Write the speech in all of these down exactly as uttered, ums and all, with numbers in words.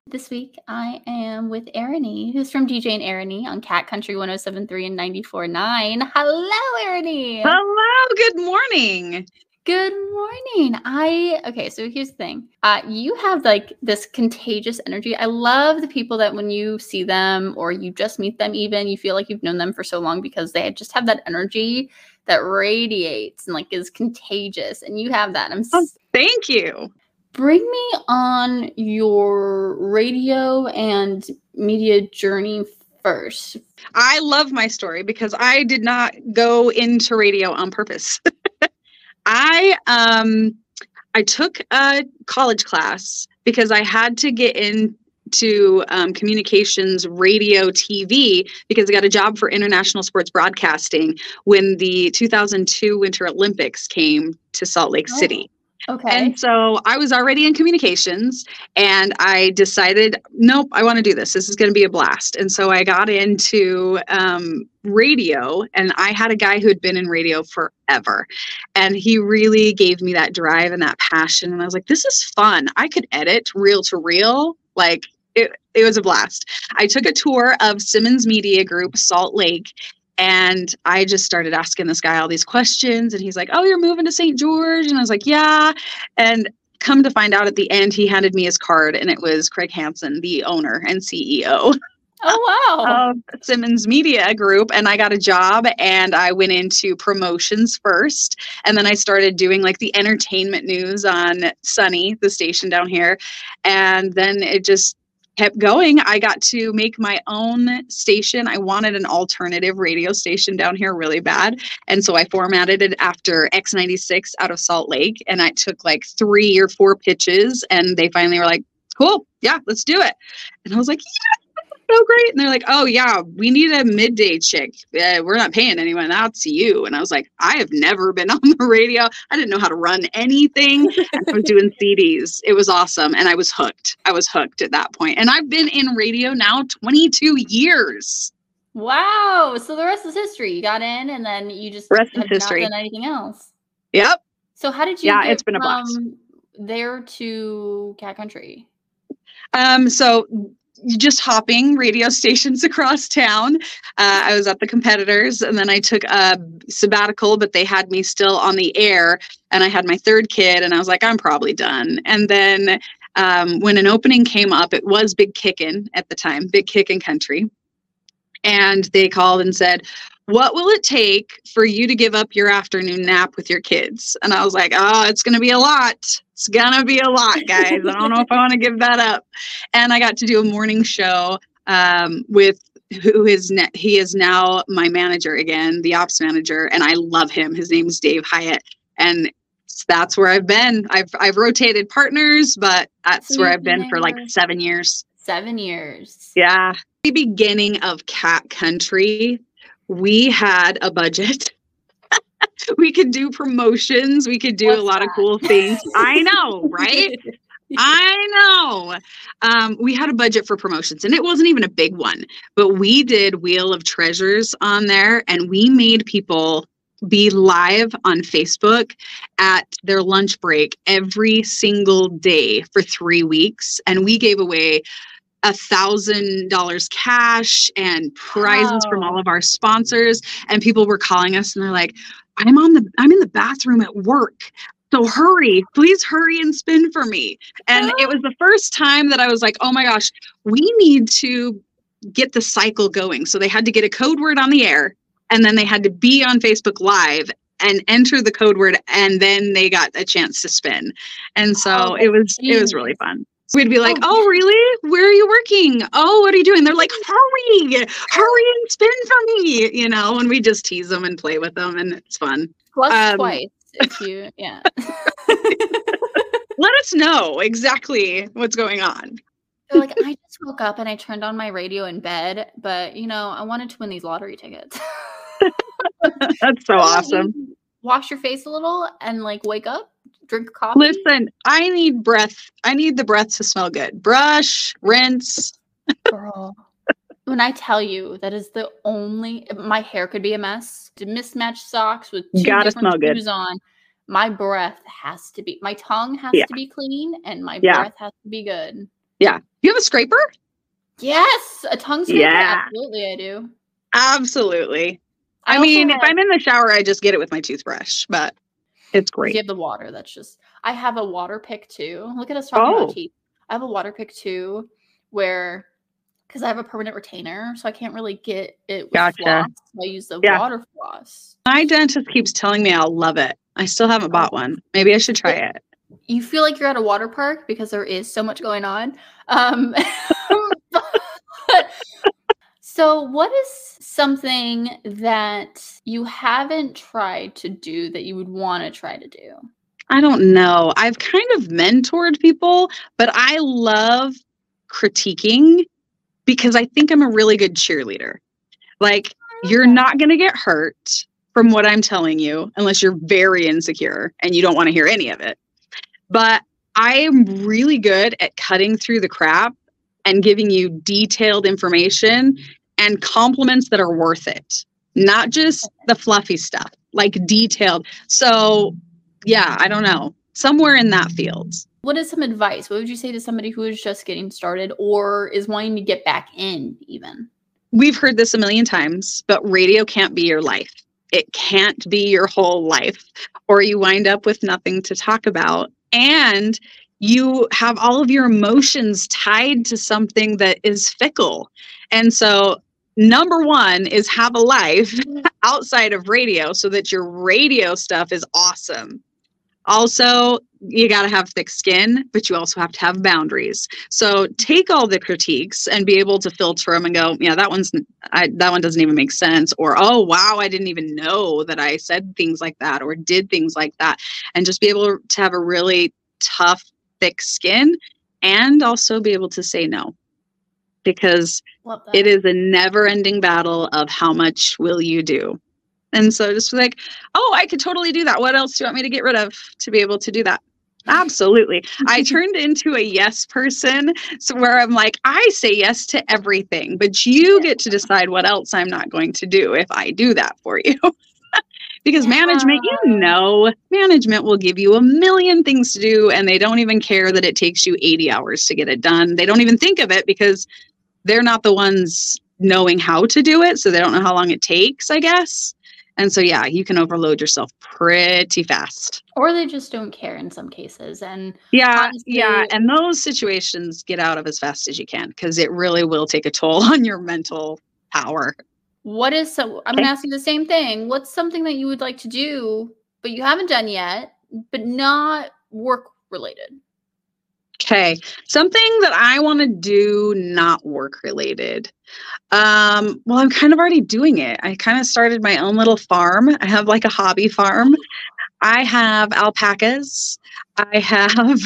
This week, I am with Erinny, who's from DJing Erinny on Cat Country one oh seven point three and ninety-four point nine. Hello, Erinny. Hello. Good morning. Good morning. I, okay, so here's the thing. Uh, you have like this contagious energy. I love the people that when you see them or you just meet them even, you feel like you've known them for so long because they just have that energy that radiates and like is contagious. And you have that. I'm oh, thank you. Bring me on your radio and media journey first. I love my story because I did not go into radio on purpose. I um I took a college class because I had to get into um, communications, radio, T V, because I got a job for international sports broadcasting when the two thousand two Winter Olympics came to Salt Lake City. Oh. Okay. And so I was already in communications and I decided, nope, I want to do this. This is going to be a blast. And so I got into um, radio, and I had a guy who had been in radio forever. And he really gave me that drive and that passion. And I was like, this is fun. I could edit reel to reel. Like it, it was a blast. I took a tour of Simmons Media Group, Salt Lake. And I just started asking this guy all these questions, and he's like, oh, you're moving to Saint George? And I was like, yeah. And come to find out at the end, he handed me his card, and it was Craig Hansen, the owner and C E O. Oh, wow. Of Simmons Media Group. And I got a job, and I went into promotions first. And then I started doing like the entertainment news on Sunny, the station down here. And then it just kept going. I got to make my own station. I wanted an alternative radio station down here really bad. And so I formatted it after X ninety-six out of Salt Lake. And I took like three or four pitches, and they finally were like, cool, yeah, let's do it. And I was like, yeah, so great. And they're like, oh yeah, we need a midday chick. Uh, we're not paying anyone. That's you. And I was like, I have never been on the radio. I didn't know how to run anything. And I was doing C Ds. It was awesome. And I was hooked. I was hooked at that point. And I've been in radio now twenty-two years. Wow. So the rest is history. You got in, and then you just rest have is history. Not done anything else. Yep. So how did you yeah, get it's been a from blast. there to Cat Country? Um, so just hopping radio stations across town. Uh, I was at the competitors, and then I took a sabbatical, but they had me still on the air, and I had my third kid, and I was like, I'm probably done. And then um, when an opening came up, it was Big Kickin' at the time, Big Kickin' Country. And they called and said, what will it take for you to give up your afternoon nap with your kids? And I was like, oh, it's going to be a lot. It's going to be a lot, guys. I don't know if I want to give that up. And I got to do a morning show um, with who is, ne- he is now my manager again, the ops manager. And I love him. His name is Dave Hyatt. And that's where I've been. I've, I've rotated partners, but that's where I've been for like seven years. Seven years. Yeah. The beginning of Cat Country, we had a budget. We could do promotions. We could do What's a lot that? of cool things. I know, right? I know. Um, we had a budget for promotions, and it wasn't even a big one, but we did Wheel of Treasures on there, and we made people be live on Facebook at their lunch break every single day for three weeks. And we gave away a thousand dollars cash and prizes Wow. from all of our sponsors. And people were calling us, and they're like, I'm on the, I'm in the bathroom at work. So hurry, please hurry and spin for me. And it was the first time that I was like, oh my gosh, we need to get the cycle going. So they had to get a code word on the air, and then they had to be on Facebook Live and enter the code word, and then they got a chance to spin. And so Oh, it was, geez. it was really fun. We'd be like, Oh. oh, really? Where are you working? Oh, what are you doing? They're like, hurry, hurry and spin for me, you know, and we just tease them and play with them, and it's fun. Plus Um, twice if you, yeah. Let us know exactly what's going on. They're like, I just woke up and I turned on my radio in bed, but, you know, I wanted to win these lottery tickets. That's so awesome. Wash your face a little and, like, wake up, drink coffee. Listen, I need breath. I need the breath to smell good. Brush, rinse. Girl. When I tell you that is the only, my hair could be a mess, to mismatched socks with two Gotta different smell good. shoes on. My breath has to be, my tongue has Yeah. to be clean, and my Yeah. breath has to be good. Yeah. You have a scraper? Yes, a tongue scraper. Yeah. Absolutely, I do. Absolutely. I, I mean, have, if I'm in the shower, I just get it with my toothbrush, but it's great. You have the water. That's just, I have a water pick too. Look at us talking Oh. about teeth. I have a water pick too, where, because I have a permanent retainer, so I can't really get it with Gotcha. floss. So I use the Yeah. water floss. My dentist keeps telling me I'll love it. I still haven't bought one. Maybe I should try it. You feel like you're at a water park because there is so much going on. Um, but, so what is something that you haven't tried to do that you would want to try to do? I don't know. I've kind of mentored people, but I love critiquing because I think I'm a really good cheerleader. Like, you're not going to get hurt from what I'm telling you unless you're very insecure and you don't want to hear any of it. But I am really good at cutting through the crap and giving you detailed information and compliments that are worth it. Not just the fluffy stuff, like detailed. So yeah, I don't know. Somewhere in that field. What is some advice? What would you say to somebody who is just getting started or is wanting to get back in even? We've heard this a million times, but radio can't be your life. It can't be your whole life, or you wind up with nothing to talk about. And you have all of your emotions tied to something that is fickle. And so number one is have a life outside of radio so that your radio stuff is awesome. Also, you got to have thick skin, but you also have to have boundaries. So take all the critiques and be able to filter them and go, yeah, that one's, I, that one doesn't even make sense. Or, oh, wow, I didn't even know that I said things like that or did things like that. And just be able to have a really tough, thick skin and also be able to say no. Because it is a never ending battle of how much will you do? And so just like, oh, I could totally do that. What else do you want me to get rid of to be able to do that? Absolutely. I turned into a yes person. So where I'm like, I say yes to everything, but you get to decide what else I'm not going to do if I do that for you. Because yeah. management, you know, management will give you a million things to do and they don't even care that it takes you eighty hours to get it done. They don't even think of it because they're not the ones knowing how to do it. So they don't know how long it takes, I guess. And so, yeah, you can overload yourself pretty fast. Or they just don't care in some cases. And yeah, honestly, yeah. And those situations get out of as fast as you can because it really will take a toll on your mental power. What is so I'm okay. gonna ask you the same thing. What's something that you would like to do, but you haven't done yet, but not work related? Okay. Something that I want to do, not work related. Um, well, I'm kind of already doing it. I kind of started my own little farm. I have like a hobby farm. I have alpacas. I have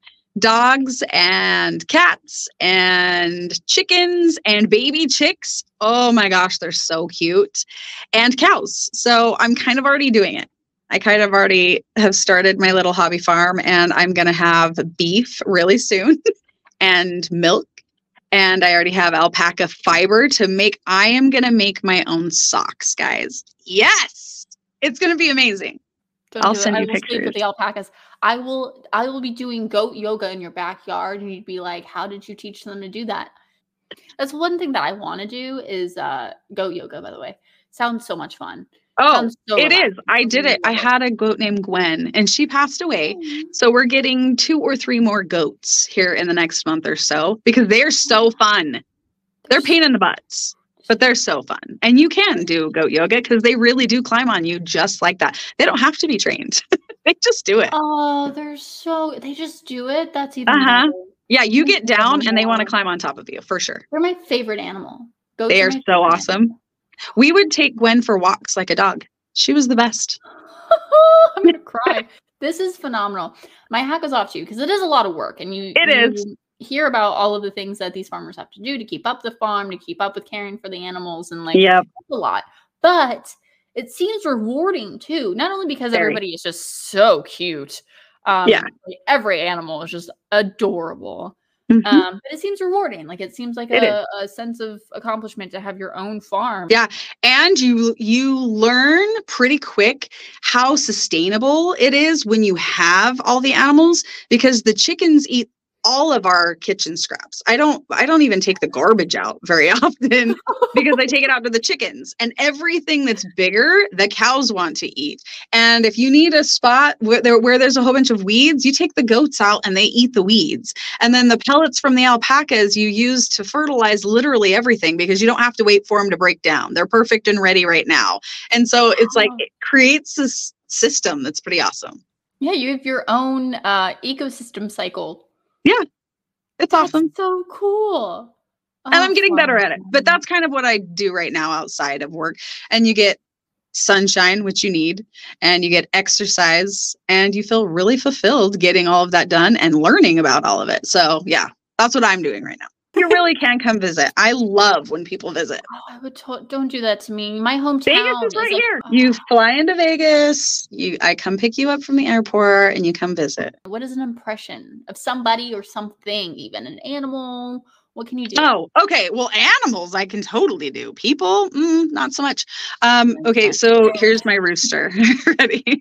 dogs and cats and chickens and baby chicks. Oh my gosh, they're so cute. And cows. So I'm kind of already doing it. I kind of already have started my little hobby farm and I'm going to have beef really soon and milk. And I already have alpaca fiber to make. I am going to make my own socks, guys. Yes. It's going to be amazing. Don't I'll do send it. you I will pictures. Sleep with the alpacas. I will, I will be doing goat yoga in your backyard. And you'd be like, how did you teach them to do that? That's one thing that I want to do is uh, goat yoga, by the way. Sounds so much fun. Oh, so it is. I did it. I had a goat named Gwen and she passed away. So we're getting two or three more goats here in the next month or so because they're so fun. They're pain in the butts, but they're so fun. And you can do goat yoga because they really do climb on you just like that. They don't have to be trained. They just do it. Oh, they're so, they just do it. That's even uh-huh. better. Yeah, you get down and they want to climb on top of you for sure. They're my favorite animal. Goats they are, are so awesome. Animal. We would take Gwen for walks like a dog. She was the best. I'm going to cry. This is phenomenal. My hat goes off to you because it is a lot of work. And you, it you is. hear about all of the things that these farmers have to do to keep up the farm, to keep up with caring for the animals. And like, yep. a lot. But it seems rewarding too. Not only because Very. everybody is just so cute. Um, yeah. Like every animal is just adorable. Mm-hmm. Um, but it seems rewarding. Like it seems like a, a sense of accomplishment to have your own farm. Yeah. And you you learn pretty quick how sustainable it is when you have all the animals because the chickens eat all of our kitchen scraps. I don't I don't even take the garbage out very often because I take it out to the chickens. And everything that's bigger, the cows want to eat. And if you need a spot where there where there's a whole bunch of weeds, you take the goats out and they eat the weeds. And then the pellets from the alpacas you use to fertilize literally everything because you don't have to wait for them to break down. They're perfect and ready right now. And so it's like it creates this system that's pretty awesome. Yeah, you have your own uh, ecosystem cycle. Yeah, it's That's awesome. so cool. And Oh, I'm getting better at it. But fun. that's kind of what I do right now outside of work. And you get sunshine, which you need, and you get exercise, and you feel really fulfilled getting all of that done and learning about all of it. So yeah, that's what I'm doing right now. You really can come visit. I love when people visit. Oh, I would to- don't do that to me. My hometown Vegas is right like, here. oh, You fly into Vegas, you I come pick you up from the airport and you come visit. what is an impression of somebody or something, even an animal? What can you do? Oh, okay. Well, animals I can totally do. People, mm, not so much. Um, okay, so here's my rooster. Ready?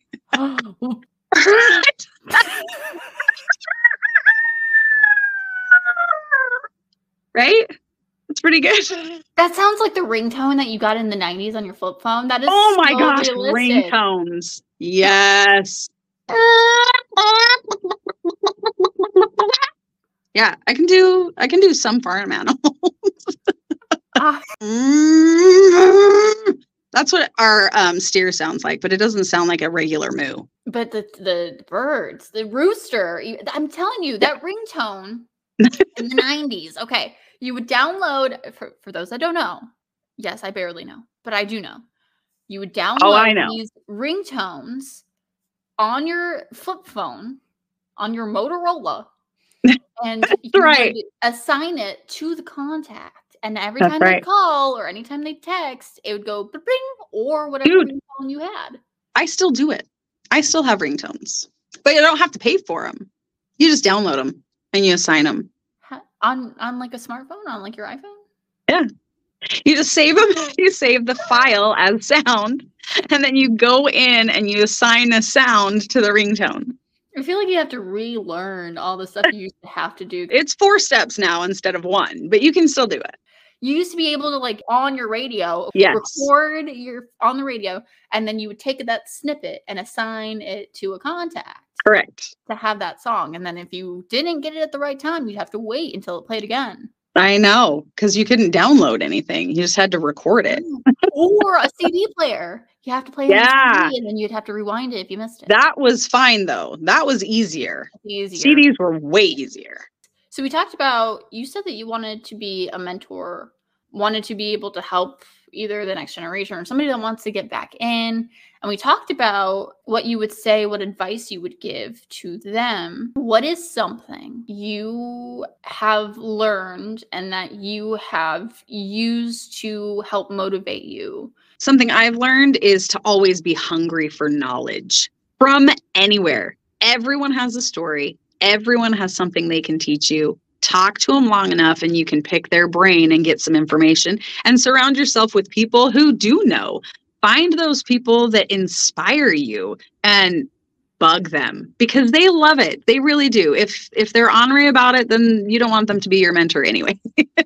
Right? It's pretty good. That sounds like the ringtone that you got in the nineties on your flip phone. That is Oh my so gosh, realistic. ringtones. Yes. Yeah, I can do I can do some farm animals. Ah, That's what our um, steer sounds like, but it doesn't sound like a regular moo. but the the birds, the rooster, you- I'm telling you, that ringtone in the nineties. Okay, you would download, for, for those that don't know, yes, I barely know, but I do know. You would download Oh, I know. these ringtones on your flip phone, on your Motorola, and you right. would assign it to the contact. And every That's time right. they call or anytime they text, it would go bing or whatever Dude. ringtone you had. I still do it. I still have ringtones, but you don't have to pay for them. You just download them and you assign them. Ha- On on like a smartphone, on like your iPhone? Yeah. You just save them. You save the file as sound, and then you go in and you assign a sound to the ringtone. I feel like you have to relearn all the stuff you used to have to do. It's four steps now instead of one, but you can still do it. You used to be able to, like, on your radio, Yes. record your on the radio, and then you would take that snippet and assign it to a contact Correct. to have that song. And then if you didn't get it at the right time, you'd have to wait until it played again. I know, because you couldn't download anything. You just had to record it. Or a C D player. You have to play it on Yeah. C D, and then you'd have to rewind it if you missed it. That was fine, though. That was easier. Easier. C Ds were way easier. So we talked about, you said that you wanted to be a mentor, wanted to be able to help either the next generation or somebody that wants to get back in. And we talked about what you would say, what advice you would give to them. What is something you have learned and that you have used to help motivate you? Something I've learned is to always be hungry for knowledge from anywhere. Everyone has a story. Everyone has something they can teach you. Talk to them long enough and you can pick their brain and get some information, and surround yourself with people who do know. Find those people that inspire you and bug them because they love it. They really do. If if they're ornery about it, then you don't want them to be your mentor anyway.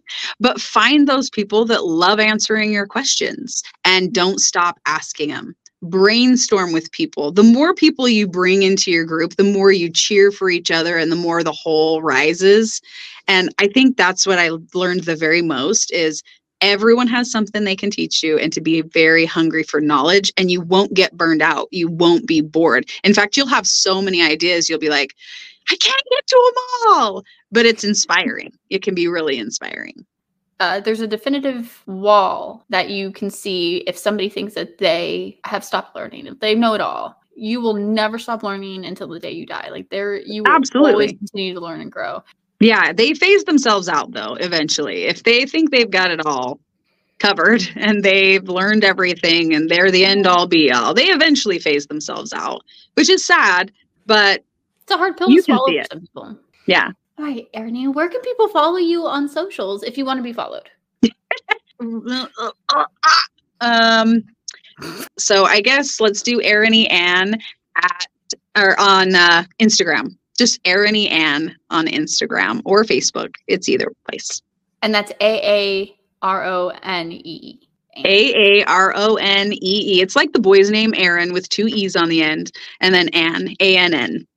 But find those people that love answering your questions and don't stop asking them. Brainstorm with people. The more people you bring into your group, the more you cheer for each other and the more the whole rises. And I think that's what I learned the very most is everyone has something they can teach you, and to be very hungry for knowledge, and you won't get burned out. You won't be bored. In fact, you'll have so many ideas. You'll be like, I can't get to them all, but it's inspiring. It can be really inspiring. Uh, there's a definitive wall that you can see if somebody thinks that they have stopped learning, if they know it all. You will never stop learning until the day you die. Like there, you will Absolutely. always continue to learn and grow. Yeah, they phase themselves out though, eventually. If they think they've got it all covered and they've learned everything and they're the end all be all, they eventually phase themselves out, which is sad, but It's a hard pill You to can swallow see for it. some people. yeah. All right, Ernie, where can people follow you on socials if you want to be followed? Um, so I guess let's do Erin Ann at or on uh, Instagram. just Aarone Ann on Instagram or Facebook. It's either place. And that's A A R O N E E. A A R O N E E. It's like the boy's name, Aaron, with two E's on the end, and then Ann, A N N.